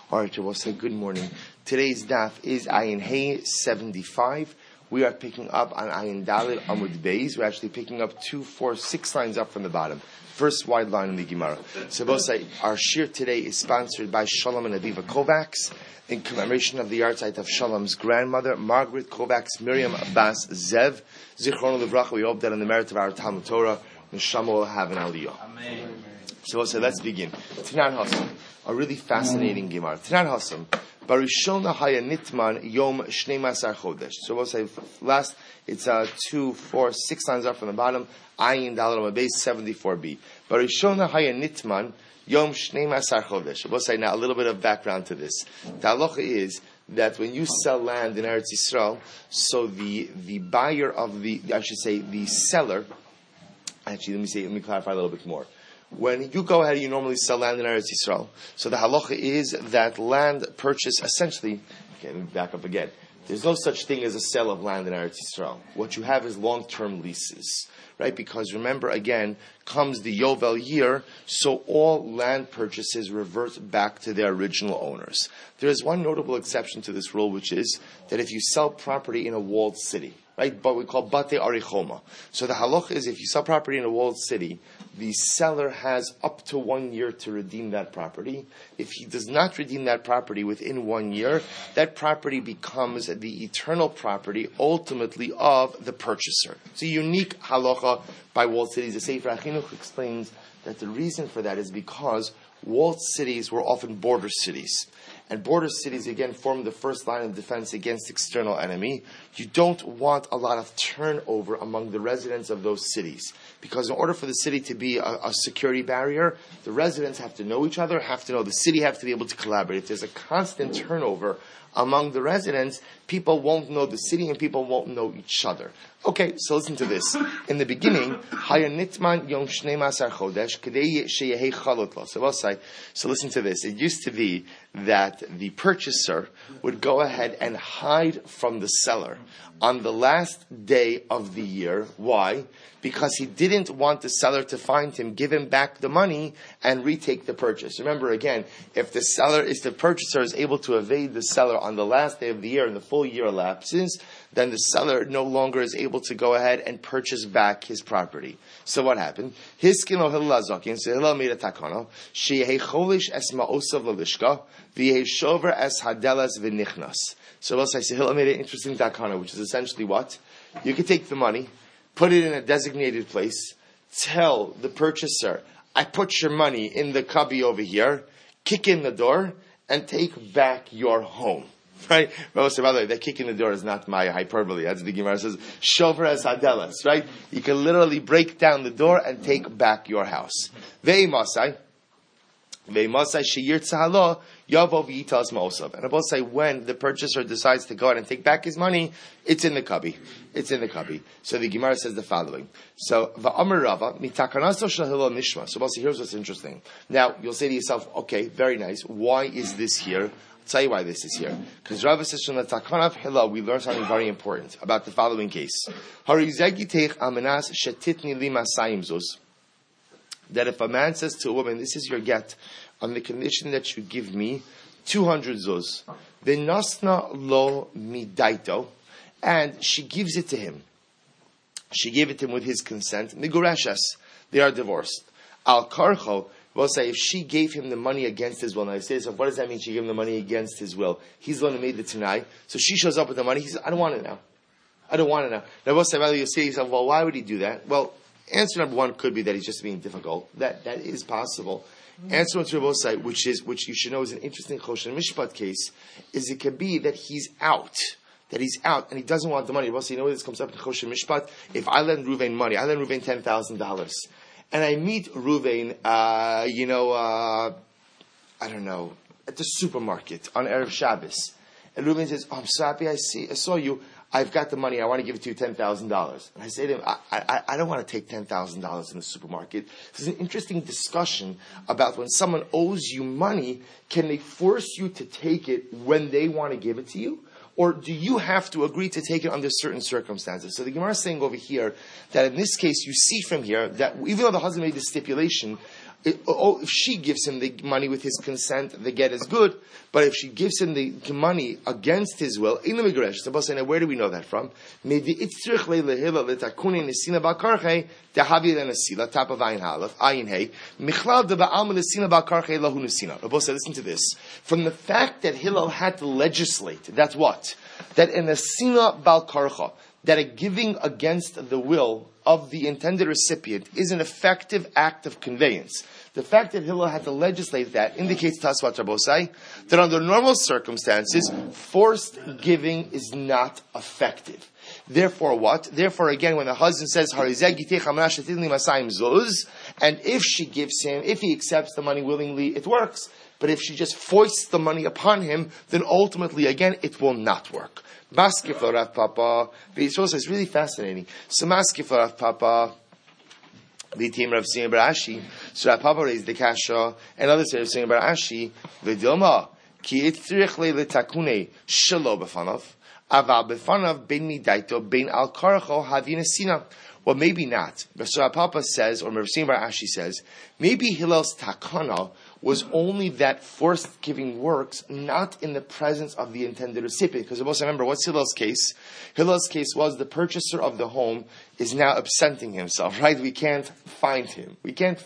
All right, we'll say good morning. Today's daf is Ayin Hey 75. We are picking up on Ayin Dalet Amud Beis. We're actually picking up 2, 4, 6 lines up from the bottom. First wide line in the Gemara. So we'll say our shir today is sponsored by Shalom and Aviva Kovacs in commemoration of the yahrzeit of Shalom's grandmother, Margaret Kovacs Miriam Bas Zev. Zichron Livracha. We hope that in the merit of our Talmud Torah, Neshama will have an aliyah. Amen. So we'll say, let's begin. Tanan Hasam, a really fascinating Gemara. Tanan Hasam, Barishona Haya Nitman Yom Shnei Masar Chodesh. So we'll say, last, it's 2, 4, 6 lines up from the bottom, Ayin Dalet Amud Beis 74b. Barishona Haya Nitman Yom Shnei Masar Chodesh. We'll say now a little bit of background to this. The halacha is that when you sell land in Eretz Yisrael, so the buyer of the seller, actually let me clarify a little bit more. When you go ahead, you normally sell land in Eretz Yisrael. So the halacha is that land purchase, essentially, okay, let me back up again. There's no such thing as a sale of land in Eretz Yisrael. What you have is long-term leases, right? Because remember, again, comes the Yovel year, so all land purchases revert back to their original owners. There is one notable exception to this rule, which is that if you sell property in a walled city, right, but we call Bate Arichoma. So the halacha is if you sell property in a walled city, the seller has up to 1 year to redeem that property. If he does not redeem that property within 1 year, that property becomes the eternal property, ultimately, of the purchaser. It's a unique halacha by walled cities. The Sefer HaChinuch explains that the reason for that is because walled cities were often border cities. And border cities, again, form the first line of defense against external enemy. You don't want a lot of turnover among the residents of those cities. Because in order for the city to be a security barrier, the residents have to know each other, have to know the city, have to be able to collaborate. If there's a constant turnover among the residents, people won't know the city and people won't know each other. Okay, so listen to this. In the beginning, Haya Nitman Yom Shnei Masar Chodesh Kedei Sheyehi Chalot Lo. So listen to this. It used to be that the purchaser would go ahead and hide from the seller on the last day of the year. Why? Because he didn't want the seller to find him, give him back the money, and retake the purchase. Remember if the purchaser is able to evade the seller on the last day of the year and the full year elapses, then the seller no longer is able to go ahead and purchase back his property. So what happened? Hiskin lo Hillel Zakin, so Hillel made a takana, sheyehi cholish es ma'osav l'lishka, v'yehi shover es hadelas v'nichnas. So Hillel made an interesting takana, which is essentially what? You could take the money, put it in a designated place, tell the purchaser, I put your money in the cubby over here, kick in the door, and take back your home. Right? By the way, that kick in the door is not my hyperbole. As the Gemara says, shover es hadelas, right? You can literally break down the door and take back your house. Ve'imasai sheyir tzahalo yavo v'yitas ma'osav. And I both say when the purchaser decides to go out and take back his money, it's in the cubby. It's in the cubby. So the Gemara says the following. So va'amar Rava mitakanaso shel Hillel nishma. So here's what's interesting. Now you'll say to yourself, okay, very nice. Why is this here? I'll tell you why this is here. Because Rava says from the Takana of Hillel, we learn something very important about the following case. That if a man says to a woman, this is your get, on the condition that you give me 200 zuz, v'nasna lo midaito, and she gives it to him. She gave it to him with his consent. Migureshes, they are divorced. Al karcho, we'll say if she gave him the money against his will. Now I say so what does that mean? She gave him the money against his will. He's the one who made the tanai. So she shows up with the money. He says, I don't want it now. I don't want it now. Now we'll say, you'll say to yourself, well, why would he do that? Well, answer number one could be that he's just being difficult. That is possible. Answer number two, we'll say, which you should know is an interesting Choshen Mishpat case, is it could be that he's out. That he's out and he doesn't want the money. We'll say, you know where this comes up in Choshen Mishpat? If I lend Ruvain money, I lend Ruvain $10,000. And I meet Ruvain, I don't know, at the supermarket on Erev Shabbos. And Ruvain says, oh, I'm so happy I saw you. I've got the money. I want to give it to you $10,000. And I say to him, I don't want to take $10,000 in the supermarket. There's an interesting discussion about when someone owes you money, can they force you to take it when they want to give it to you? Or do you have to agree to take it under certain circumstances? So the Gemara is saying over here that in this case, you see from here that even though the husband made the stipulation, if she gives him the money with his consent, the get is good. But if she gives him the money against his will, in the Migrash, where do we know that from? Top of Ayin Halef, Ayin Hey. Listen to this. From the fact that Hillel had to legislate, that's what? That in a Sina Bal Karcha, that a giving against the will of the intended recipient is an effective act of conveyance. The fact that Hillel had to legislate that indicates to us what Rabosai, that under normal circumstances, forced giving is not effective. Therefore what? Therefore again, when the husband says, and if she gives him, if he accepts the money willingly, it works. But if she just foists the money upon him, then ultimately, again, it will not work. Maskif Rav Papa. It's really fascinating. So Maskif Rav Papa, the team Rav Sina Bar Ashi. So Rav Papa raised the kasha, and others say Rav Sina Bar Ashi, V'dilma, ki itzrich le letakune shelo b'fanav, aval b'fanav ben midaito ben al karcho havina sina. Well, maybe not. But so Rav Papa says, or Rav Sina Bar Ashi says, maybe Hillel's takana was only that forced giving works not in the presence of the intended recipient. Because remember, what's Hillel's case? Hillel's case was the purchaser of the home is now absenting himself, right? We can't find him.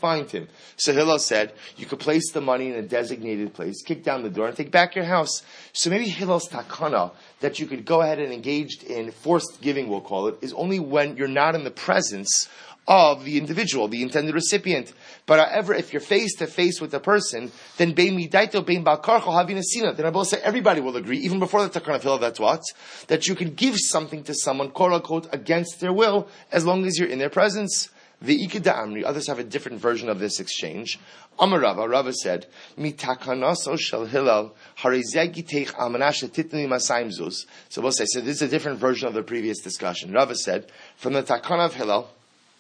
So Hillel said, you could place the money in a designated place, kick down the door, and take back your house. So maybe Hillel's takana, that you could go ahead and engage in forced giving, we'll call it, is only when you're not in the presence of the individual, the intended recipient. But however, if you're face to face with the person, then bein midaito bein bal karcho havina sina. Then I will say everybody will agree, even before the takana of Hillel, that's what? That you can give something to someone, quote unquote, against their will, as long as you're in their presence. The Ikeda Amri, others have a different version of this exchange. Amar Rava said, Mi takanaso shel Hillel, harizegi teich amanash titni masayim zuz. So we'll say, so this is a different version of the previous discussion. Rava said, from the takana of Hillel,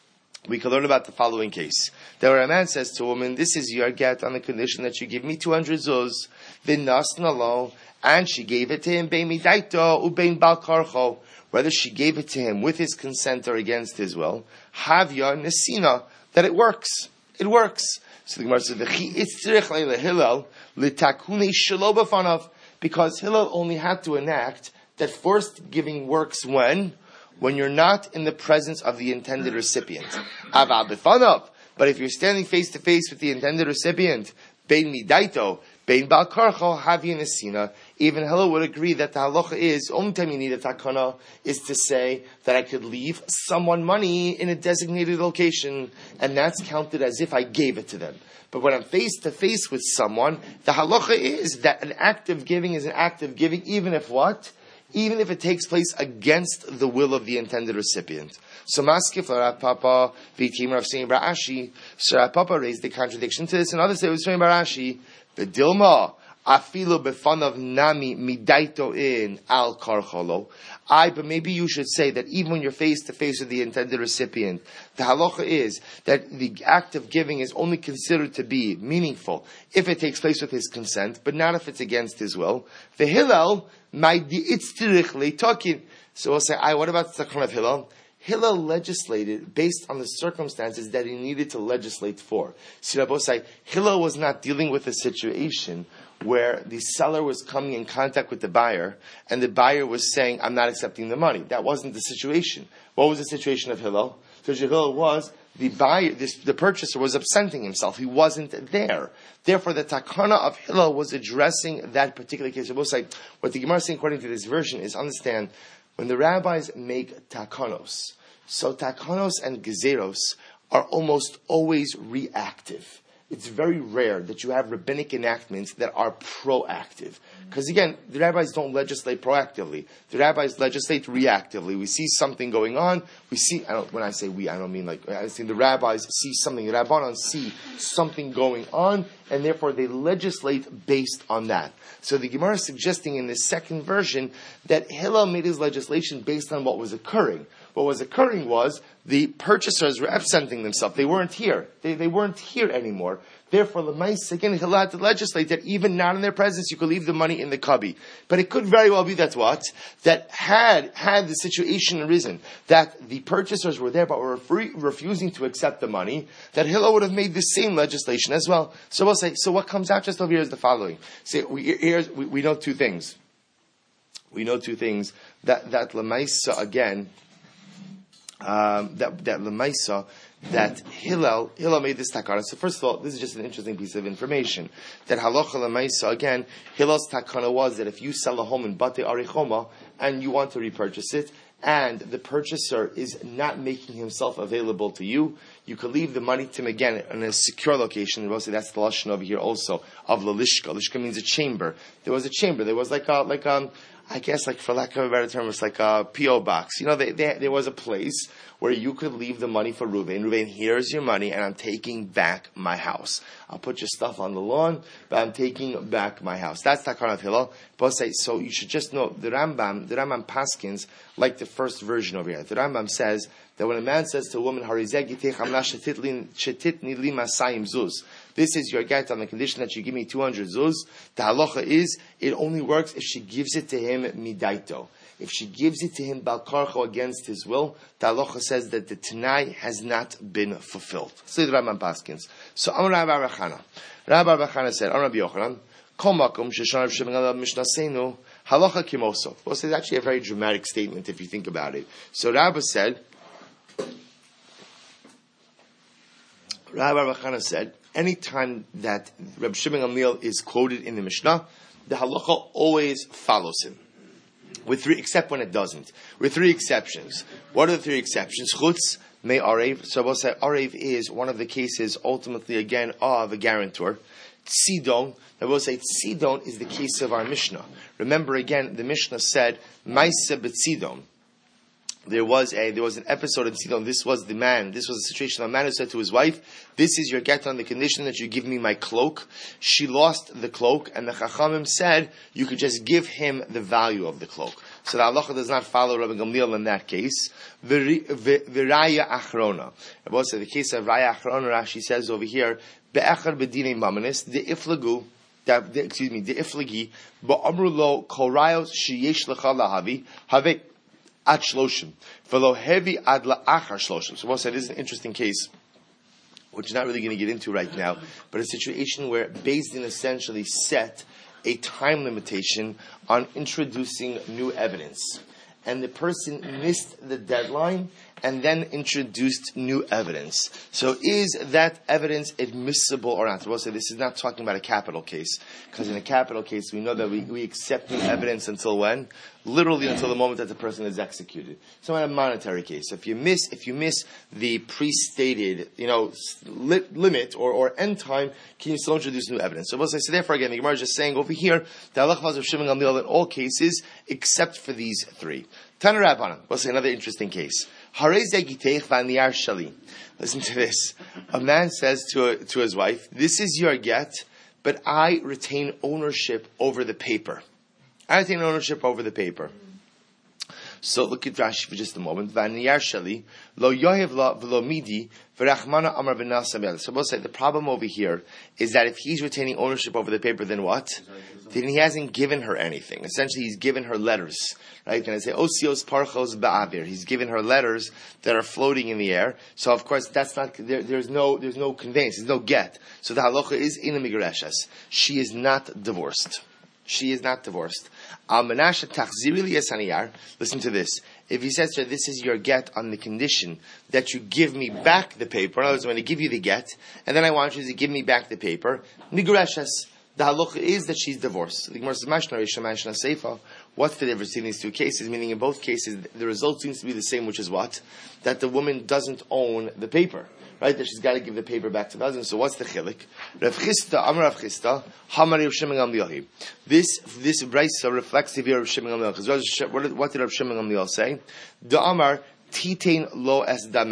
we can learn about the following case. That where a man says to a woman, this is your get on the condition that you give me 200 zuz, v'nasnalo, and she gave it to him, bein midaito, ubein bal karcho, whether she gave it to him with his consent or against his will, havya nesina, that it works. It works. So the Gemara says, v'chi itzrich leile Hillel, litakune shelo b'fanav, because Hillel only had to enact that forced giving works when you're not in the presence of the intended recipient. Aval b'fanav, but if you're standing face to face with the intended recipient, bein midaito, bein bal karcho, havya nesina, even Hillel would agree that the halacha is, only time you need a takana is to say that I could leave someone money in a designated location, and that's counted as if I gave it to them. But when I'm face to face with someone, the halacha is that an act of giving is an act of giving, even if what? Even if it takes place against the will of the intended recipient. So Maskif Rav Papa, v'tim Rav Sina Bar Ashi, so Rav Papa raised the contradiction to this, and others say it was Rav Bar Ashi, v'dilma, afilo b'fanav nami midaito in al karcholo. But maybe you should say that even when you're face to face with the intended recipient, the halacha is that the act of giving is only considered to be meaningful if it takes place with his consent, but not if it's against his will. The Hillel, so we'll say, what about the takana of Hillel? Hillel legislated based on the circumstances that he needed to legislate for. So Rabosai, Hillel was not dealing with a situation where the seller was coming in contact with the buyer, and the buyer was saying, I'm not accepting the money. That wasn't the situation. What was the situation of Hillel? So Hillel was, the buyer, the purchaser was absenting himself. He wasn't there. Therefore, the takana of Hillel was addressing that particular case. What the Gemara is saying according to this version is, understand, when the rabbis make takanos, so takanos and gezeros are almost always reactive. It's very rare that you have rabbinic enactments that are proactive. Because again, the rabbis don't legislate proactively. The rabbis legislate reactively. We see something going on. When I say we, I don't mean like, I think the rabbis see something, the rabbanon see something going on, and therefore they legislate based on that. So the Gemara is suggesting in the second version that Hillel made his legislation based on what was occurring. what was occurring was the purchasers were absenting themselves. They weren't here. They weren't here anymore. Therefore, Lemais, again, he's allowed to legislate that even not in their presence, you could leave the money in the cubby. But it could very well be that had the situation arisen, that the purchasers were there but were refusing to accept the money, that Hillel would have made the same legislation as well. So we'll say, so what comes out just over here is the following. See, we know two things. We know two things. That Lemaisa, again, that Lemaisa, that Hillel made this takana. So first of all, this is just an interesting piece of information. That halacha lemaisa, again, Hillel's takana was that if you sell a home in Batei Arichoma and you want to repurchase it, and the purchaser is not making himself available to you, you could leave the money to him again in a secure location. We'll say that's the lashon over here also of lalishka. Lishka means a chamber. There was a chamber. There was I guess, for lack of a better term, it's like a P.O. box. There was a place where you could leave the money for Ruvain. Ruvain, here's your money, and I'm taking back my house. I'll put your stuff on the lawn, but I'm taking back my house. That's Takanat Hillel. But say, so you should just know, the Rambam Paskins, like the first version over here. The Rambam says that when a man says to a woman, this is your get on the condition that you give me 200 zuz, the halacha is, it only works if she gives it to him midaito. If she gives it to him balkarcho against his will, the halacha says that the Tanai has not been fulfilled. So the Rambam Paskins. So Amar Rabbi Rachana. Rabbi Rachana said, Amar Rabbi Yochanan, Kol makom sheshana Rav Shimon Gamliel Mishnah Seinu, halacha kimoso. Well, it's actually a very dramatic statement if you think about it. So Rabbi said, Rabbi Rachana said, anytime that Reb Shimon Gamliel is quoted in the Mishnah, the halacha always follows him. Except when it doesn't. With three exceptions. What are the three exceptions? Chutz, may Arev. So we'll say Arev is one of the cases, ultimately, again, of a guarantor. Tzidon. I will say Tzidon is the case of our Mishnah. Remember, again, the Mishnah said, Maisa b'Tzidon. There was an episode in Tzidon. This was a situation. A man who said to his wife, this is your get on the condition that you give me my cloak. She lost the cloak, and the Chachamim said, you could just give him the value of the cloak. So the halacha does not follow Rabbi Gamliel in that case. V'raya achrona. I will say the case of Raya achrona, Rashi says over here, be'echar b'dinei mamanis, the iflagu, the iflagi, ba'amru lo kol rayos sheyesh lecha lahavi, have at shloshim, v'lo heavy ad la'achar shloshim. So we'll say this is an interesting case, which we're not really going to get into right now, but a situation where Beis Din essentially set a time limitation on introducing new evidence. And the person missed the deadline and then introduced new evidence. So is that evidence admissible or not? We'll say this is not talking about a capital case, because in a capital case we know that we accept new evidence until when? Literally until the moment that the person is executed. So in a monetary case, if you miss the pre-stated, limit or end time, can you still introduce new evidence? So we'll say, so therefore again, the Gemara is just saying over here, the halachas of Shimon Gamliel in all cases, except for these three. Tana Rabbanan, we'll say another interesting case. Listen to this. A man says to his wife, this is your get, but I retain ownership over the paper. I retain ownership over the paper. So look at Rashi for just a moment. So we'll say the problem over here is that if he's retaining ownership over the paper, then what? Then he hasn't given her anything. Essentially, he's given her letters. Right? Can I say osios parchos ba'avir? He's given her letters that are floating in the air. So of course that's not there's no conveyance, there's no get. So the halacha is in a migreshas. She is not divorced. She is not divorced. Listen to this. If he says to her, this is your get on the condition that you give me back the paper, in other words, I'm going to give you the get, and then I want you to give me back the paper, Nigreshas, the halacha is that she's divorced. The Gemara says, what's the difference in these two cases? Meaning in both cases, the result seems to be the same, which is what? That the woman doesn't own the paper. Right, that she's got to give the paper back to the husband. So what's the chilik? Rav Chisda, Amar Rav Chisda, Hamari Rav Shimon Gamliel. This brayso reflects the view of Rav Shimon Gamliel. Because what did Rav Shimon Gamliel say? The Amar Titain lo es dameha.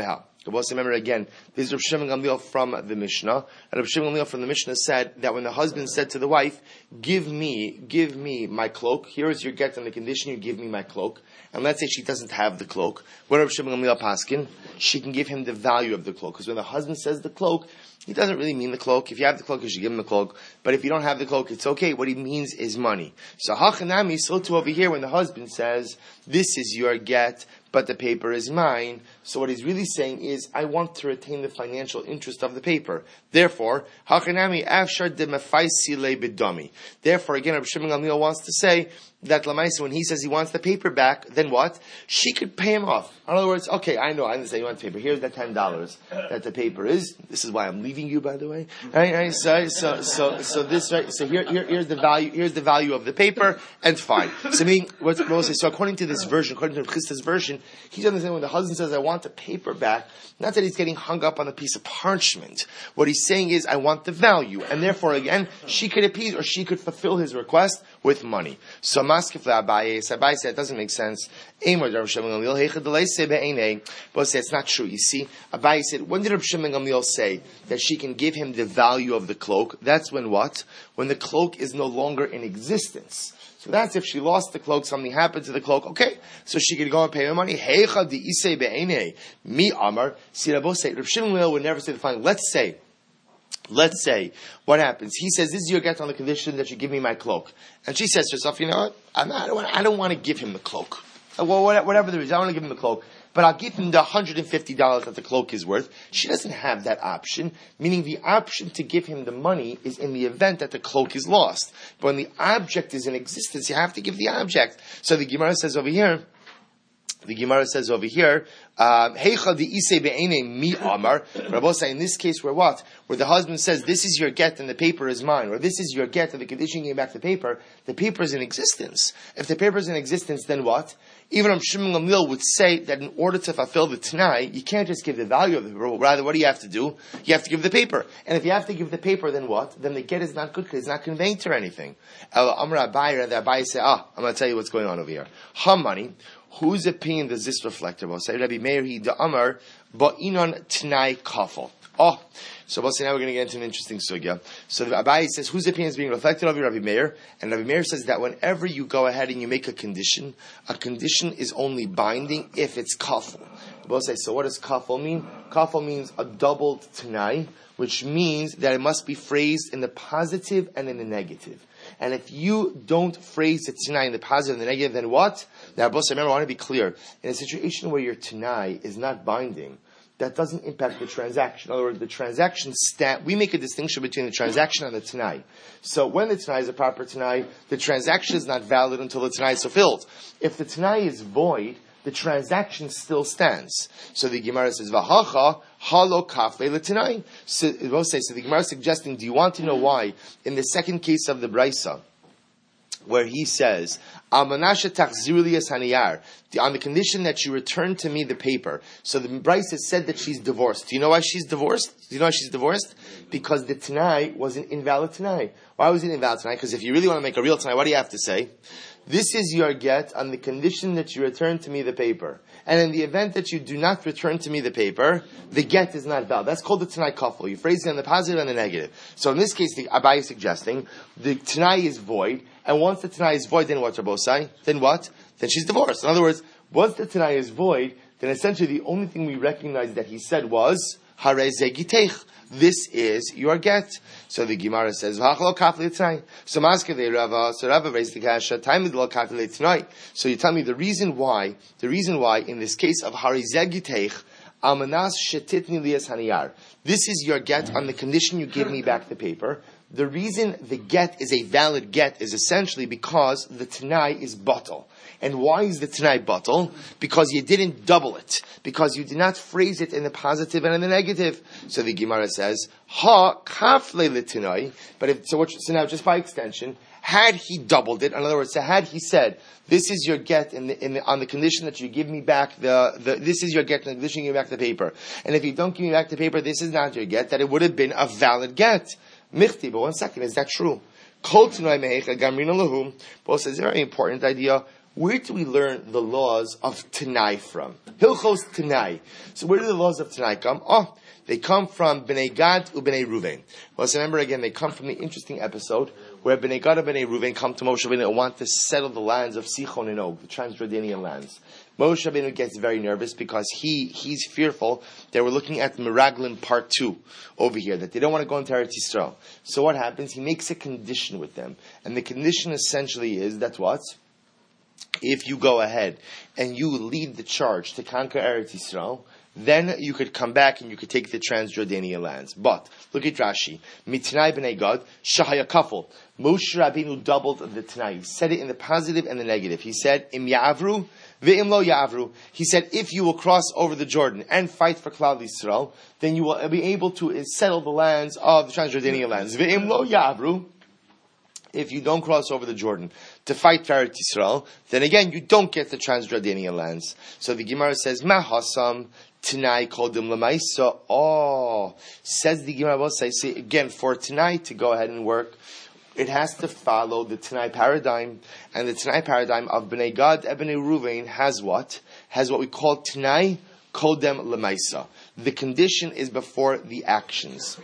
Remember again, this is Rav Shimon Gamliel from the Mishnah. And Rav Shimon Gamliel from the Mishnah said that when the husband said to the wife, give me my cloak. Here is your get on the condition you give me my cloak. And let's say she doesn't have the cloak. What Rav Shimon Gamliel paskin? She can give him the value of the cloak. Because when the husband says the cloak, he doesn't really mean the cloak. If you have the cloak, you should give him the cloak. But if you don't have the cloak, it's okay. What he means is money. So hachanami, so too over here when the husband says, this is your get, but the paper is mine. So what he's really saying is, I want to retain the financial interest of the paper. Therefore, hachanami afshar de mefaisi le bedami. Therefore, again, Rabbi Shimon Gamliel wants to say that Lamaisa, when he says he wants the paper back, then what? She could pay him off. In other words, okay, I understand you want the paper. Here's the $10 that the paper is. This is why I'm leaving you, by the way. Right? So this, right? So here's the value. Here's the value of the paper, and fine. So according to this version, according to Chista's version, he's understanding when the husband says, "I want the paper back," not that he's getting hung up on a piece of parchment. What he's saying is, "I want the value," and therefore, again, she could appease or she could fulfill his request with money. So Maskif Abaye said, "It doesn't make sense." But say it's not true. You see, Abaye said, when did Rav Shimon Gamliel say that she can give him the value of the cloak? That's when what? When the cloak is no longer in existence. So that's if she lost the cloak, something happened to the cloak. Okay, so she could go and pay her money. Heicha di isei be'enei mi amar. See, Rav Shimon Gamliel would never say the following. Let's say, what happens? He says, this is your get on the condition that you give me my cloak. And she says to herself, you know what? I don't want to give him the cloak. Well, whatever the reason, I want to give him the cloak. But I'll give him the $150 that the cloak is worth. She doesn't have that option, meaning the option to give him the money is in the event that the cloak is lost. But when the object is in existence, you have to give the object. So the Gemara says over here, Heicha di isei be'enei mi amar. Rabosai, in this case, where what? Where the husband says, this is your get and the paper is mine, or this is your get and the condition you gave back the paper is in existence. If the paper is in existence, then what? Even Rav Shimon Gamliel would say that in order to fulfill the Tanai, you can't just give the value of the paper, rather what do you have to do? You have to give the paper. And if you have to give the paper, then what? Then the get is not good because it's not conveying to anything. Amar Abaye, the Abaye say, I'm going to tell you what's going on over here. Money. Whose opinion does this reflect? Say Rabbi Meir he the Amar ba'inon Tanai kafel. So now we're going to get into an interesting sugya. So the Abaye says, whose opinion is being reflected over Rabbi Meir? And Rabbi Meir says that whenever you go ahead and you make a condition is only binding if it's kafel. We'll say, so what does kafel mean? Kafel means a doubled Tanai, which means that it must be phrased in the positive and in the negative. And if you don't phrase the Tanai in the positive and the negative, then what? Now, boss, remember, I want to be clear. In a situation where your Tanai is not binding, that doesn't impact the transaction. In other words, the transaction we make a distinction between the transaction and the Tanai. So when the Tanai is a proper Tanai, the transaction is not valid until the Tanai is fulfilled. If the Tanai is void, the transaction still stands. So the Gemara says, "V'hacha halo kafle l'tanai." So the Gemara is suggesting, do you want to know why? In the second case of the Brisa, where he says, "Amanasha tachziru li es haniyar," on the condition that you return to me the paper. So the Brisa said that she's divorced. Do you know why she's divorced? Because the Tanai was an invalid Tanai. Why was it invalid Tanai? Because if you really want to make a real Tanai, what do you have to say? This is your get on the condition that you return to me the paper. And in the event that you do not return to me the paper, the get is not valid. That's called the Tanai kafel. You phrase it on the positive and the negative. So in this case, the Abaye is suggesting the Tanai is void. And once the Tanai is void, then what, Rabbosai? Then what? Then she's divorced. In other words, once the Tanai is void, then essentially the only thing we recognize that he said was, Hare zegiteich. This is your get. So the Gemara says, so Rava raised the kasha, so you tell me the reason why in this case of harizegiteich, amanas shetitni lias haniyar, this is your get on the condition you give me back the paper. The reason the get is a valid get is essentially because the Tanai is batal. And why is the Tanai batal? Because you didn't double it. Because you did not phrase it in the positive and in the negative. So the Gemara says, Ha kafle l'Tanai. But so now just by extension, had he doubled it, in other words, so had he said, this is your get on the condition that you give me back this is your get on the condition you give me back the paper. And if you don't give me back the paper, this is not your get, that it would have been a valid get. Michti, but 1 second, is that true? Kol Tanai mehecha gamrina lahum. Paul says, a very important idea. where do we learn the laws of Tanai from? Hilchos Tanai. So where do the laws of Tanai come? They come from Bnei Gad u Bnei Ruvain. Well, so remember again, they come from the interesting episode where Bnei Gad and Bnei Ruvain come to Moshe Rabbeinu and want to settle the lands of Sichon and Og, the Transjordanian lands. Moshe Rabbeinu gets very nervous because he's fearful that we're looking at Meraglim part 2 over here, that they don't want to go into Eretz Yisrael. So what happens? He makes a condition with them. And the condition essentially is that what? If you go ahead and you lead the charge to conquer Eretz Yisrael, then you could come back and you could take the Transjordanian lands. But, look at Rashi. Mitnai b'nei Gad, shahaya kafel. Moshe Rabbeinu doubled the Tanai. He said it in the positive and the negative. He said, Im ya'avru, ve'im lo ya'avru. He said, if you will cross over the Jordan and fight for Klal Yisrael, then you will be able to settle the lands of the Transjordanian lands. Ve'im lo ya'avru. If you don't cross over the Jordan to fight for Eretz Yisrael, then again, you don't get the Transjordanian lands. So the Gemara says, Ma hasam Tanai kodim lemaisa. Says the Gemara, will say again, for Tanai to go ahead and work, it has to follow the Tanai paradigm. And the Tanai paradigm of Bnei Gad and Bnei Ruvain has what? Has what we call Tanai kodem lemaisa. The condition is before the actions.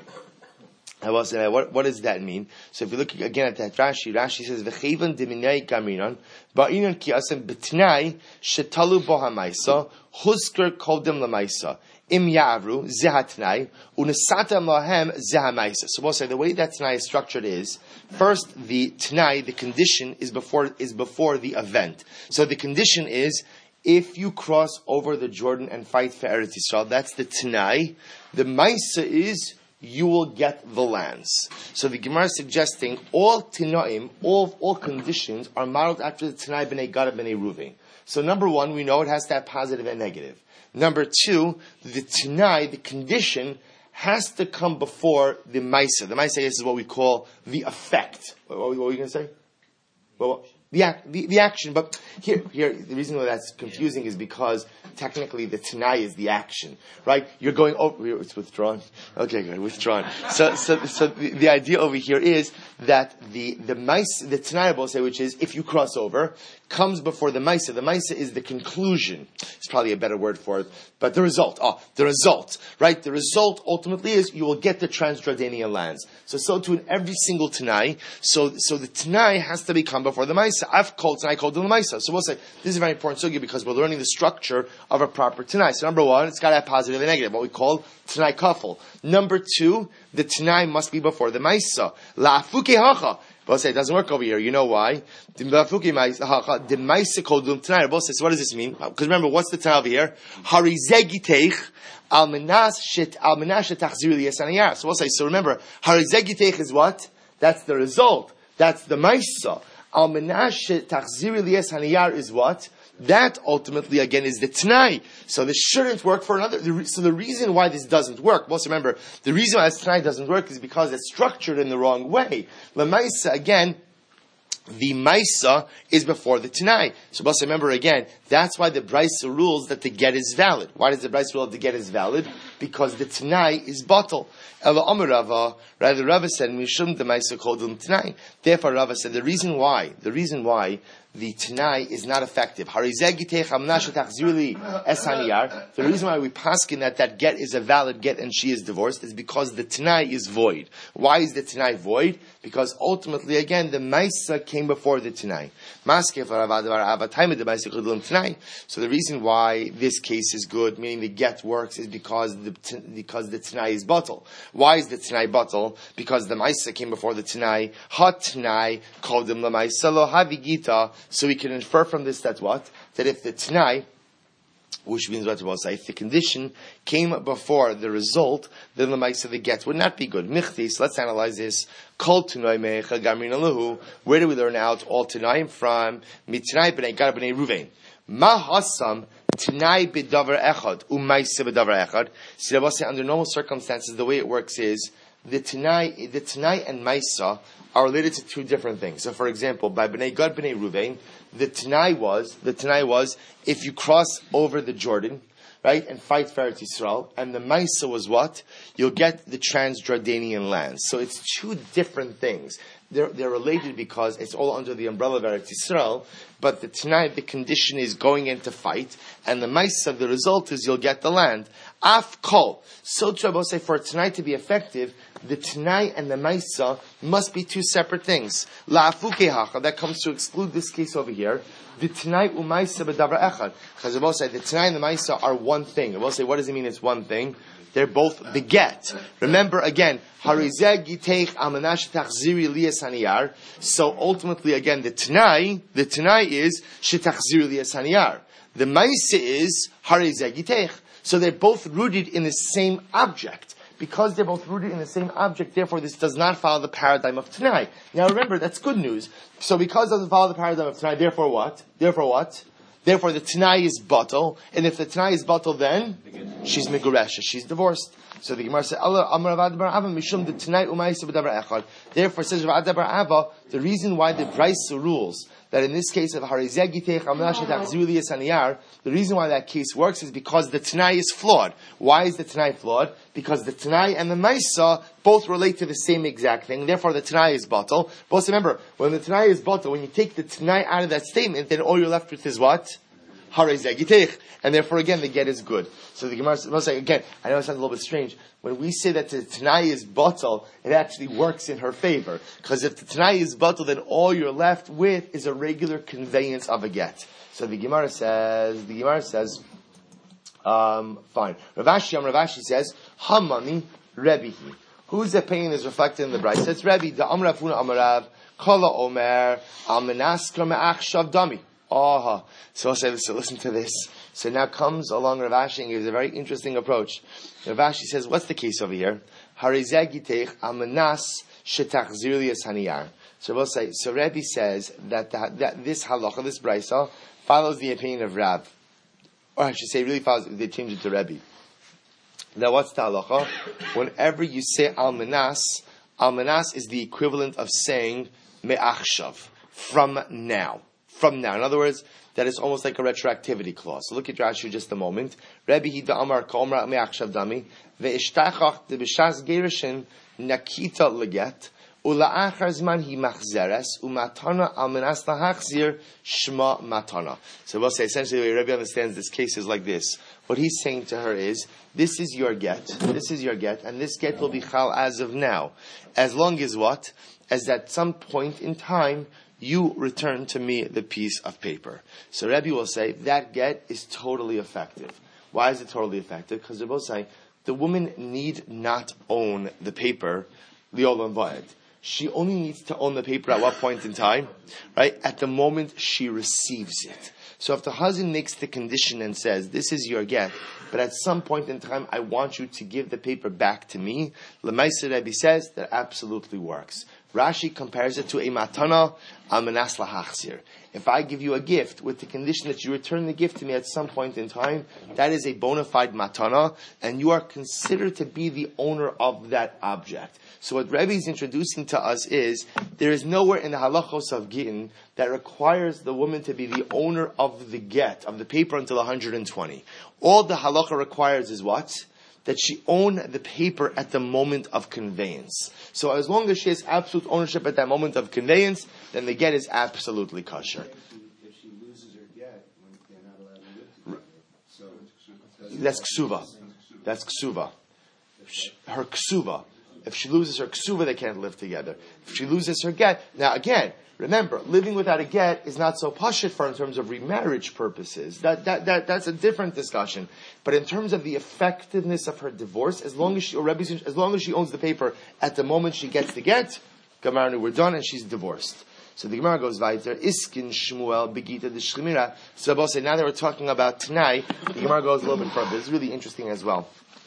What does that mean? So if you look again at that Rashi says, "V'chevan diminei gaminon ba'inon kiasem betnai shetalu bohamaisa husker kodem lamaisa im yavru zehatnai unesatam lahem zehamaisa." So we'll say the way that Tanai is structured is first the Tanai, the condition is before the event. So the condition is if you cross over the Jordan and fight for Eretz Yisrael, that's the Tanai. The Maisa is you will get the lands. So the Gemara is suggesting all Tanaim, all conditions are modeled after the Tanai b'nei Gad and b'nei Ruvain. So number one, we know it has to have positive and negative. Number two, the Tanai, the condition, has to come before the Maisa. The Maisa is what we call the effect. What were you going to say? Well, the action. But here, the reason why that's confusing is because technically the Tanai is the action, right? You're going over, it's withdrawn. Okay, good, withdrawn. So the idea over here is that the Tanai, will say, which is if you cross over, comes before the Maisa. The Maisa is the conclusion. It's probably a better word for it. But the result, right? The result ultimately is you will get the Transjordanian lands. So too in every single Tanai. So the Tanai has to become before the Maisa. I've called Tanai called the Maisa. So we'll say, this is a very important sugya because we're learning the structure of a proper Tanai. So number one, it's got to have positive and negative, what we call Tanai kafel. Number two, the Tanai must be before the Maisa. La'afuke hacha. Both say it doesn't work over here. You know why? The Maisa kodum Tanai. Both say, so what does this mean? Because remember, what's the Tanai over here? Harizegiteich al menas shetachziru liyasaniyar. So we'll say, so remember, harizegiteich is what? That's the result. That's the Maisa. Al menas shetachziru liyasaniyar is what? That ultimately, again, is the Tanai. So this shouldn't work for another. So the reason why this doesn't work, also remember, the reason why this Tanai doesn't work is because it's structured in the wrong way. L'maisa, again, the Maisa is before the Tanai. So also remember again, that's why the Brisa rules that the get is valid. Why does the Brisa rule that the get is valid? Because the Tanai is bottle. Ela Amar Rava, rather Rava said, Mishum the Maisa kodum Tanai. Therefore Rava said, the reason why the Tanai is not effective. The reason why we paskin that get is a valid get and she is divorced is because the Tanai is void. Why is the Tanai void? Because ultimately, again, the Maisa came before the Tanai. So the reason why this case is good, meaning the get works, is because the Tanai is bottle. Why is the Tanai bottle? Because the Maisa came before the Tanai. Ha Tanai called him la Maisa lo havigita. So we can infer from this that what? That if the Tanai, which means what we'll say, if the condition came before the result, then the Maisa the get would not be good. Michtis, let's analyze this. Kol Tanai mecha gamrin alahu. Where do we learn out all Tanaim from? Mitnai b'nei Gad b'nei Ruvain. Ma hasam Tanai b'davar echad u'maisa b'davar echad. So we'll say under normal circumstances, the way it works is the Tanai and Maisa are related to two different things. So, for example, by Bnei Gad, Bnei Ruvain, the Tanai was if you cross over the Jordan, right, and fight for Eretz Yisrael, and the Maisa was what? You'll get the Transjordanian lands. So it's two different things. they're related because it's all under the umbrella of Eretz Yisrael, but the Tanai, the condition is going into fight, and the Maisa, the result is you'll get the land. Af kol. So to say, for a Tanai to be effective, the Tanai and the Maisa must be two separate things. La'afuke hacha, that comes to exclude this case over here. The Tanai u'Maisa b'davar echad. Because I say the Tanai and the Maisa are one thing. I will say, what does it mean it's one thing? They're both the get. Remember again, harizeh giteich amanash tachziri liyas haniyar. So ultimately, again, the Tanai is shetachziri liyas haniyar. The Maisa is harizeh giteich. So they're both rooted in the same object. Because they're both rooted in the same object, therefore this does not follow the paradigm of Tanai. Now remember, that's good news. So because it doesn't follow the paradigm of Tanai, therefore what? Therefore the Tanai is batal, and if the Tanai is batal, then she's meguresha, she's divorced. So the Gemara says, Mishum the Tanai u'Maisa b'davar echad. Therefore, says Rav Ada bar Ava, the reason why the Brisa rules that in this case of Harizeh Giteich Amnash Tachziru Liyas Haniyar, the reason why that case works is because the Tanai is flawed. Why is the Tanai flawed? Because the Tanai and the Maisa both relate to the same exact thing. Therefore, the Tanai is batal. But also remember, when the Tanai is batal, when you take the Tanai out of that statement, then all you're left with is what? Harizeh Giteich. And therefore, again, the get is good. So the Gemara will say, again, I know it sounds a little bit strange. When we say that the Tanai is batal, it actually works in her favor. Because if the Tanai is batal, then all you're left with is a regular conveyance of a get. So the Gemara says, fine. Ravashi says, Hamani Rebihi. Whose opinion is reflected in the Brisa? It's Rebbe. The Amar Afuna Amarav, Kala Omer, Almenaskra Me'achshav Dami. So listen to this. So now comes along Rav Ashi and gives a very interesting approach. Rav Ashi says, what's the case over here? Harizeh giteich amanas shetachzir liyas haniyar. So we'll say, so Rebbe says that this halacha, this brisa, follows the opinion of Rav. Or I should say, really follows, they changed it to Rebbe. Now what's the halacha? Whenever you say almanas is the equivalent of saying me'achshav, from now. From now. In other words, that is almost like a retroactivity clause. So look at Rashi just a moment. Rebbe hida amar ka'omra me'achshav dami ve'ishtachach debishas gerishin nakita leget ula'achar zman hi machzeres u'matana almenas lahachzir shma matana. So we'll say essentially the way Rebbe understands this case is like this. What he's saying to her is, this is your get, and this get will be chal as of now. As long as what? As at some point in time, you return to me the piece of paper. So Rebbe will say, that get is totally effective. Why is it totally effective? Because they're both saying, the woman need not own the paper, li'olam va'ed. She only needs to own the paper at what point in time? Right? At the moment she receives it. So if the husband makes the condition and says, this is your get, but at some point in time I want you to give the paper back to me, L'maisa Rebbe says, that absolutely works. Rashi compares it to a matana almanas lahachzir. If I give you a gift with the condition that you return the gift to me at some point in time, that is a bona fide matana, and you are considered to be the owner of that object. So what Rebbe is introducing to us is, there is nowhere in the halachos of Gittin that requires the woman to be the owner of the get, of the paper until 120. All the halacha requires is what? That she own the paper at the moment of conveyance. So as long as she has absolute ownership at that moment of conveyance, then the get is absolutely kosher. If she loses her get, they're not allowed to live together. So that's ksuva. That's ksuva. Her ksuva. If she loses her ksuva, they can't live together. If she loses her get, now again, remember, living without a get is not so pashut for in terms of remarriage purposes. That's a different discussion. But in terms of the effectiveness of her divorce, as long as she owns the paper at the moment she gets the get, Gamarnu, we're done, and she's divorced. So the Gemara goes weiter. Iskin Shmuel begita de shlimira. So both say now that we're talking about Tanai, the Gemara goes a little bit further. It's really interesting as well.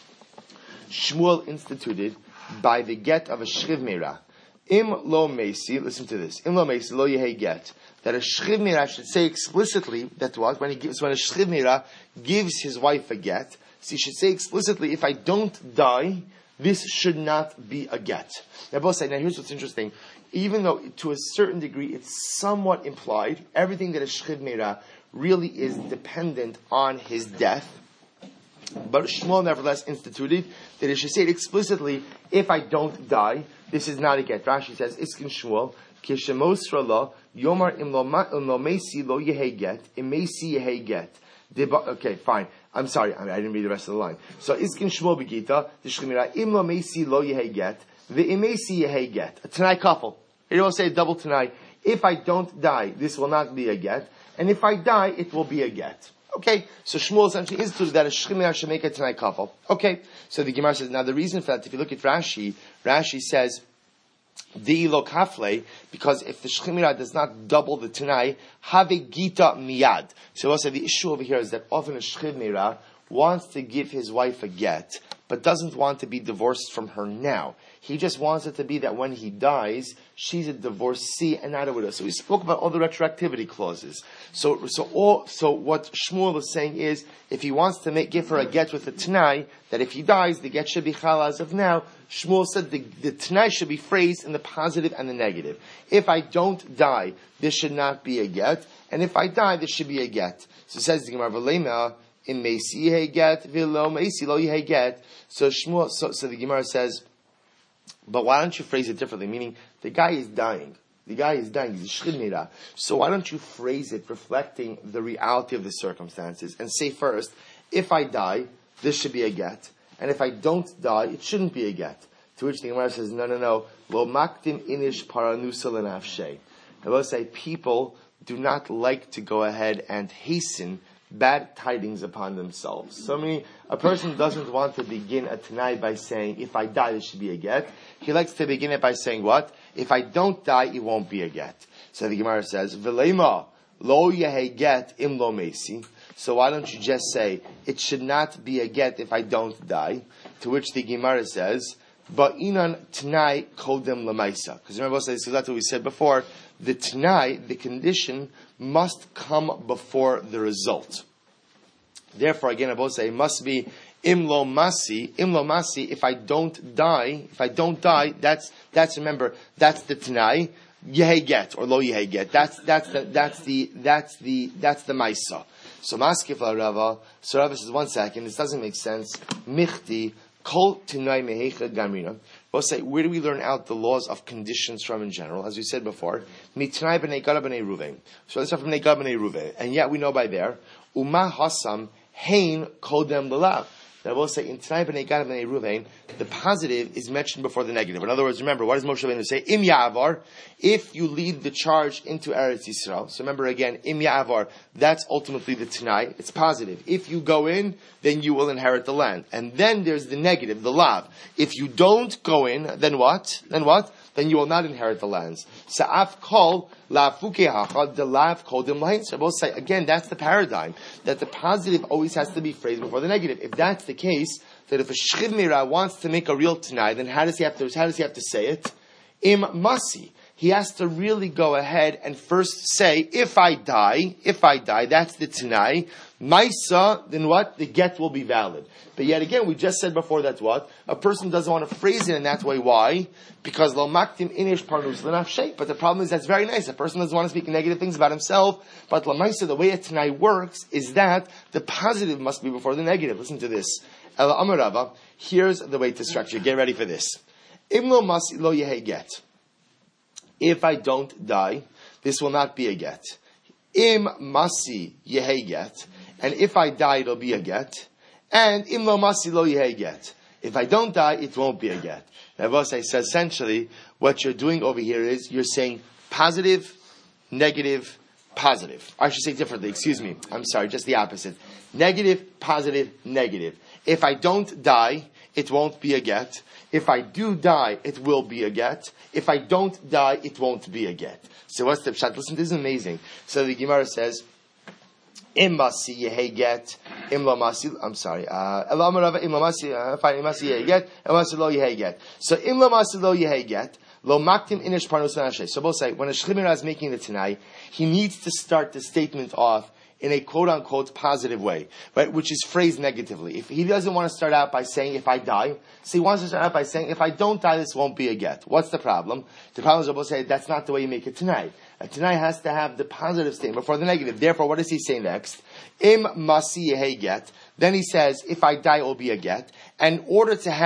Shmuel instituted by the get of a shchiv meira. Im lo meisi, listen to this. Im lo meisi lo yehei get. That a shchiv meira should say explicitly that what when a shchiv meira gives his wife a get, so he should say explicitly, if I don't die, this should not be a get. Now both say, now here's what's interesting. Even though to a certain degree it's somewhat implied, everything that a shchiv meira really is dependent on his death. But Shmuel nevertheless instituted that it should say it explicitly, if I don't die. this is not a get. Rashi says, Iskin Shmuel, Kishemosra lo, Yomar im lo mesi lo yehe get, im mesi yehe get. Okay, fine. I'm sorry, I didn't read the rest of the line. So, Iskin Shmuel begita, the Shemira, im lo mesi lo yehe get, the imesi yehe get. A Tanai couple. It will say double Tanai. If I don't die, this will not be a get. And if I die, it will be a get. Okay, so Shmuel essentially instituted that a Shechimira should make a Tanai couple. Okay, so the Gemara says, now the reason for that, if you look at Rashi, Rashi says, De'ilo kafle, because if the Shechimira does not double the Tanai, have a Gita miyad. So also the issue over here is that often a Shechimira wants to give his wife a get, but doesn't want to be divorced from her now. He just wants it to be that when he dies, she's a divorcee and not a widow. So we spoke about all the retroactivity clauses. So what Shmuel is saying is, if he wants to give her a get with a Tanai, that if he dies, the get should be chala as of now. Shmuel said the Tanai should be phrased in the positive and the negative. If I don't die, this should not be a get, and if I die, this should be a get. So it says the Gemara V'leima, in Meisi Yehe Get, V'lo Meisi Lo Yehe Get. So Shmuel, so the Gemara says, but why don't you phrase it differently? Meaning, the guy is dying. He's a shchidnira. So why don't you phrase it reflecting the reality of the circumstances and say first, if I die, this should be a get. And if I don't die, it shouldn't be a get. To which the Gemara says, no. Lo maktim inish paranusa lenafshe. I will say, people do not like to go ahead and hasten bad tidings upon themselves. A person doesn't want to begin a Tanai by saying, if I die, this should be a get. He likes to begin it by saying what? If I don't die, it won't be a get. So the Gemara says, V'leima lo yehe get im lo mesi. So why don't you just say, it should not be a get if I don't die? To which the Gemara says, Ba'inan Tanai kodem lemaisa. Because remember, that's what we said before. The Tanai, the condition, must come before the result. Therefore, again, I both say it must be imlo masi. Imlo masi. If I don't die, that's remember, that's the Tanai. Yehe get or lo yehe get. That's the maisa. So maskif la Rava. So Rava says, 1 second, this doesn't make sense. Michti kol Tanai mehecha gamrina. We'll say, where do we learn out the laws of conditions from in general? As we said before, mitnai b'nei Gad b'nei Ruvain. So let's start from b'nei Gad b'nei Ruvain. And yet we know by there, Uma hasam hein kodem l'lav. That will say in Tanai b'nei Gad b'nei Ruvain, the positive is mentioned before the negative. In other words, remember, what does Moshe Rabbeinu say? Im ya'avar, if you lead the charge into Eretz Yisrael. So remember again, im ya'avar, that's ultimately the Tanai. It's positive. If you go in, then you will inherit the land. And then there's the negative, the lav. If you don't go in, then what? Then you will not inherit the lands. Sa'af kol la'fukehacha de lav kodim lahin. So I will say, again, that's the paradigm, that the positive always has to be phrased before the negative. If that's the case, that if a shchidmira wants to make a real Tanai, then how does he have to say it? Im masi. He has to really go ahead and first say, if I die, that's the Tanai. Maisa, then what? The get will be valid. But yet again, we just said before that what? A person doesn't want to phrase it in that way. Why? Because lo maktim inish parnus l'nafshei. But the problem is that's very nice. A person doesn't want to speak negative things about himself. But la maisa, the way a Tanai works is that the positive must be before the negative. Listen to this. Ela amarava. Here's the way to structure. Get ready for this. Im lo masi lo yehe get. If I don't die, this will not be a get. Im masi yehe get. And if I die, it'll be a get. And im lo masi lo yehe get. If I don't die, it won't be a get. Navosai says essentially, what you're doing over here is you're saying positive, negative, positive. I should say differently, excuse me. I'm sorry, just the opposite. Negative, positive, negative. If I don't die, it won't be a get. If I do die, it will be a get. If I don't die, it won't be a get. So what's the pshat? Listen, this is amazing. So the Gemara says, Im masi yehe get, im lo masi, I'm sorry, Ela amarava im lo masi, fine, im masi yehe get, im masi lo yehe get. So im lo masi lo yehe get, lo maktim inish parnus l'nafshei. So both say, when a shchimira is making the Tanai, he needs to start the statement off in a quote-unquote positive way, right, which is phrased negatively. If he doesn't want to start out by saying, if I die, so he wants to start out by saying, if I don't die, this won't be a get. What's the problem? The problem is, Rabbi say, that's not the way you make it Tanai. A Tanai has to have the positive statement before the negative. Therefore, what does he say next? Im masi yehe get. Then he says, if I die, it will be a get. And in order to have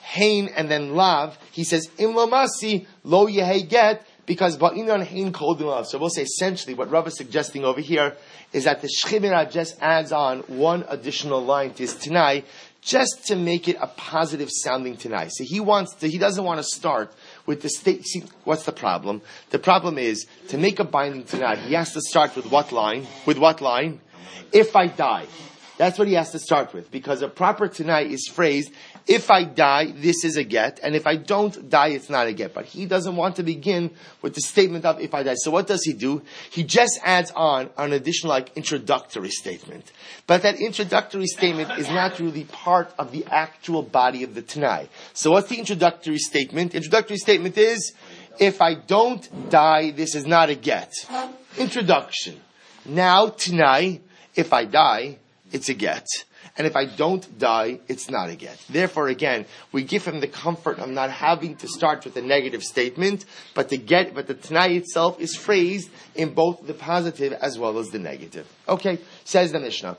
Hain and then Lav, he says, Im lo masi, lo yehei get, because ba'inan hain kol din lav. So we'll say essentially what Rav is suggesting over here is that the Shechimera just adds on one additional line to his Tanai, just to make it a positive sounding Tanai. So he doesn't want to start with the state. See, what's the problem? The problem is, to make a binding Tanai, he has to start with what line? With what line? If I die. That's what he has to start with, because a proper Tanai is phrased, if I die, this is a get, and if I don't die, it's not a get. But he doesn't want to begin with the statement of if I die. So what does he do? He just adds on an additional introductory statement. But that introductory statement is not really part of the actual body of the Tanai. So what's the introductory statement? The introductory statement is, if I don't die, this is not a get. Introduction. Now, Tanai, if I die, it's a get. And if I don't die, it's not a get. Therefore, again, we give him the comfort of not having to start with a negative statement, but the Tanai itself is phrased in both the positive as well as the negative. Okay, says the Mishnah.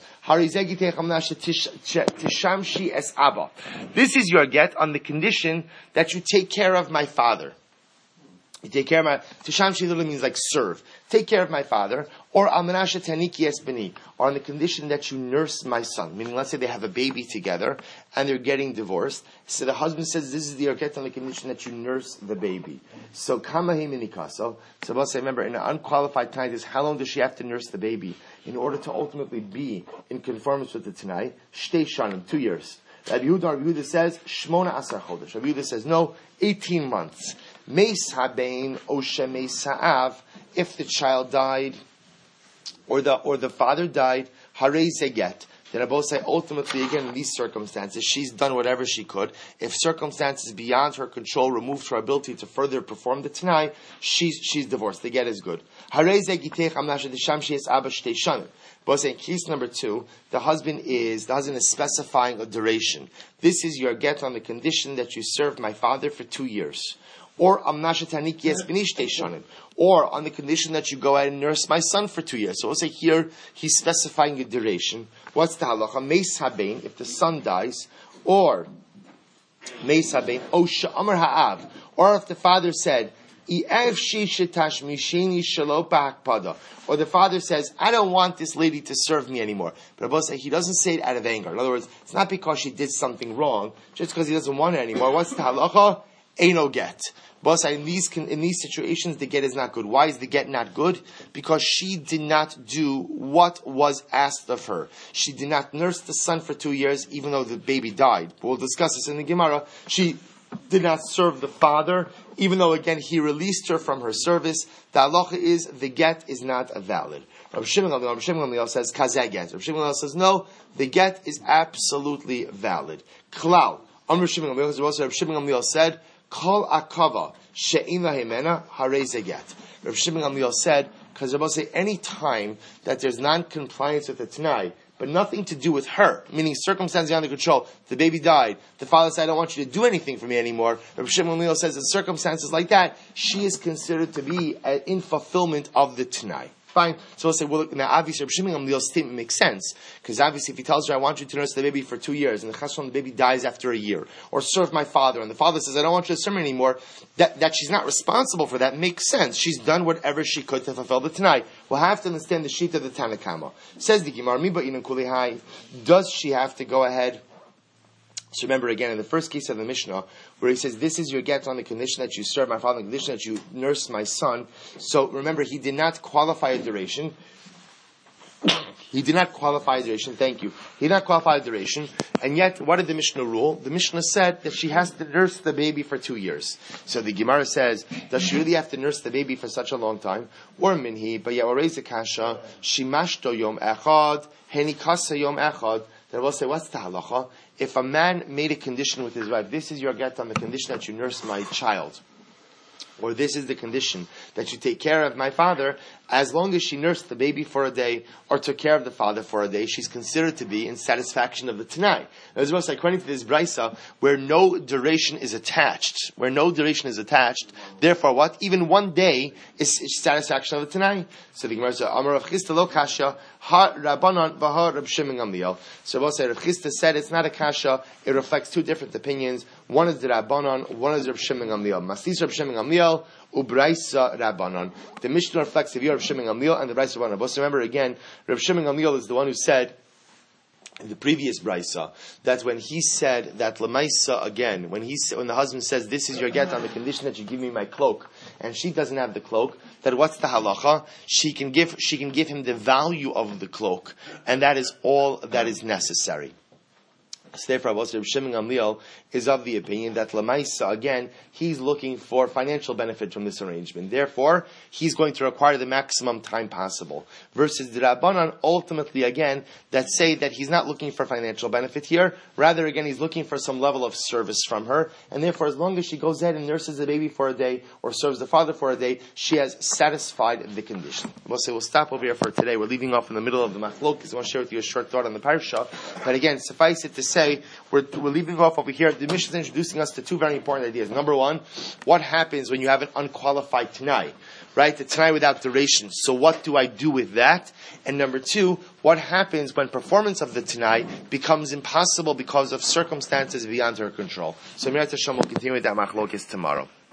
This is your get on the condition that you take care of my father. You take care of my, Tishamshi literally means like serve. Take care of my father, or Almanasha Taniki Esbeni, or on the condition that you nurse my son. Meaning, let's say they have a baby together, and they're getting divorced. So the husband says, this is the Yorket on the condition that you nurse the baby. So, Kamahi Minikaso. So, we'll say, remember, in an unqualified time, is how long does she have to nurse the baby in order to ultimately be in conformance with the Tanai? Shtei Shanim, 2 years. Rabbi Yehuda says, Shmona Asar Chodesh. Rabbi Yehuda says, no, 18 months. Meis habein oshe meis ha'av, if the child died or the father died, harei zeget. Then I both say ultimately again in these circumstances she's done whatever she could. If circumstances beyond her control removed her ability to further perform the Tanai, she's divorced. The get is good. Harei zegitech amnashe desham she's abba shtei shanim. But in case number 2, the husband is specifying a duration. This is your get on the condition that you served my father for 2 years. Or or on the condition that you go out and nurse my son for 2 years. So we'll say here he's specifying a duration. What's the halacha? Meis habein, if the son dies, or meis habein, osha amar ha'av, or if the father said, or the father says, I don't want this lady to serve me anymore. But Abba say he doesn't say it out of anger. In other words, it's not because she did something wrong, just because he doesn't want it anymore. What's the halacha? Eino get. But in these situations, the get is not good. Why is the get not good? Because she did not do what was asked of her. She did not nurse the son for 2 years, even though the baby died. But we'll discuss this in the Gemara. She did not serve the father, even though, again, he released her from her service. The halacha is, the get is not valid. Rav Shimon Gamliel says, kazeh get. Rav Shimon Gamliel says, no, the get is absolutely valid. Klal. Rav Shimon Gamliel said, Kol akava she'ina himena harei zeget. Rav Shimon Gamliel said, because Rabbi say any time that there's non-compliance with the Tanai, but nothing to do with her, meaning circumstances under control. The baby died. The father said, I don't want you to do anything for me anymore. Rav Shimon Gamliel says, in circumstances like that, she is considered to be in fulfillment of the Tanai. Fine. So we'll say, well, now obviously Rav Shimon Gamliel's statement makes sense. Because obviously if he tells her, I want you to nurse the baby for 2 years, and the chasron, the baby dies after a year, or serve my father, and the father says, I don't want you to serve me anymore, that she's not responsible for that makes sense. She's done whatever she could to fulfill the Tanai. We'll have to understand the sheet of the Tanakama. Says the Gemara, does she have to go ahead? So remember again, in the first case of the Mishnah, where he says, this is your get on the condition that you serve my father, on the condition that you nurse my son. So remember, he did not qualify a duration. He did not qualify a duration, thank you. He did not qualify a duration, and yet, what did the Mishnah rule? The Mishnah said that she has to nurse the baby for 2 years. So the Gemara says, does she really have to nurse the baby for such a long time? Or minhi, but ya orei zekasha, shimashto yom echad, henikasa yom echad. Then we'll say, what's the halacha? If a man made a condition with his wife, this is your get on the condition that you nurse my child, or this is the condition that you take care of my father, as long as she nursed the baby for a day or took care of the father for a day, she's considered to be in satisfaction of the Tanai. As well as according to this Brisa, where no duration is attached, therefore what? Even one day is satisfaction of the Tanai. So the Gemara says, Amar Rav Chisda lo kasha, ha Rabbanan v'ha Reb Shimon Gamliel. So we'll say Rav Chisda said it's not a kasha, it reflects two different opinions. One is the Rabbanan, one is Reb Shimon Gamliel. Mastis Reb Shimon Gamliel, Ubraisa Rabbanon. The Mishnah reflects the view of Reb Shimon Gamliel and the Braisa Rabbanon. But remember again, Reb Shimon Gamliel is the one who said in the previous Braisa that when he said that Lamaisa again, when the husband says this is your get on the condition that you give me my cloak, and she doesn't have the cloak, that what's the halacha? She can give him the value of the cloak, and that is all that is necessary. So therefore, Reb Shimon Gamliel is of the opinion that Lamaisa, again, he's looking for financial benefit from this arrangement. Therefore, he's going to require the maximum time possible. Versus the Rabbanan, ultimately, again, that say that he's not looking for financial benefit here. Rather, again, he's looking for some level of service from her. And therefore, as long as she goes ahead and nurses the baby for a day or serves the father for a day, she has satisfied the condition. We'll stop over here for today. We're leaving off in the middle of the machlok because I want to share with you a short thought on the parsha. But again, suffice it to say, we're leaving off over here. The Mishnah is introducing us to two very important ideas. Number one, what happens when you have an unqualified Tanai? Right? The Tanai without duration. So what do I do with that? And number two, what happens when performance of the Tanai becomes impossible because of circumstances beyond her control? So Mirat Hashem will continue with that machlokes tomorrow.